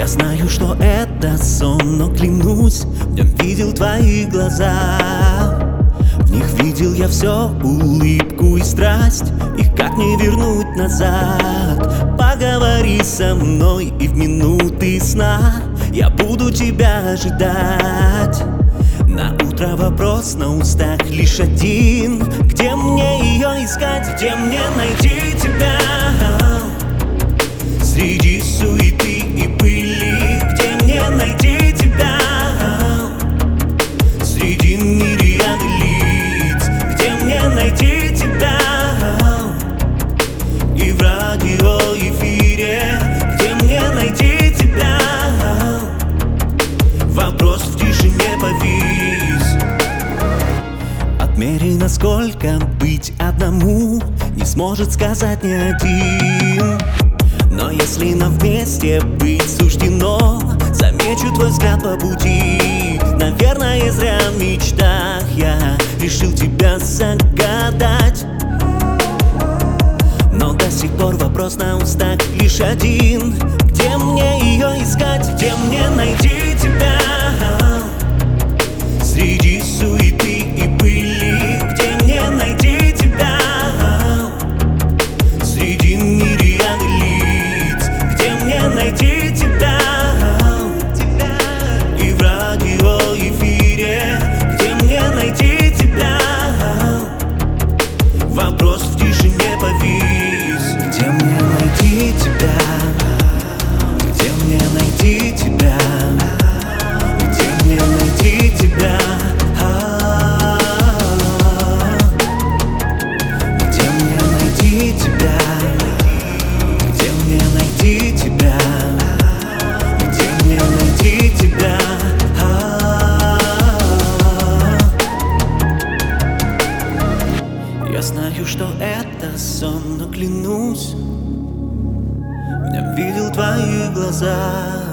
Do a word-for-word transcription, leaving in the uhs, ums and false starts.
знаю, что это сон, но клянусь, в нем видел твои глаза. В них видел я все, улыбку и страсть, их как не вернуть назад. Поговори со мной, и в минуты сна я буду тебя ожидать. На утро вопрос на устах лишь один: где мне ее искать, где мне найти тебя? Среди суеты и пыли, где мне найти тебя? Среди мириады лиц, где мне найти тебя? И в радиоэфире, где мне найти тебя? Вопрос в тишине повис. Отмерено сколько быть одному не сможет сказать ни один. Но если нам вместе быть суждено, замечу твой взгляд по пути. Наверное, зря в мечтах я решил тебя загадать. Но до сих пор вопрос на устах лишь один: где мне ее искать, где мне найти тебя? Среди суеты и пыли, где мне найти тебя? Среди мириады лиц, где мне найти тебя? И в радиоэфире, где мне найти тебя? Вопрос в тишине повис. Где мне найти тебя? Где мне найти тебя? Где мне найти тебя? Где мне найти тебя? Где мне найти тебя? Где мне найти тебя? Я знаю, что это сон, но клянусь, в нем видел твои глаза.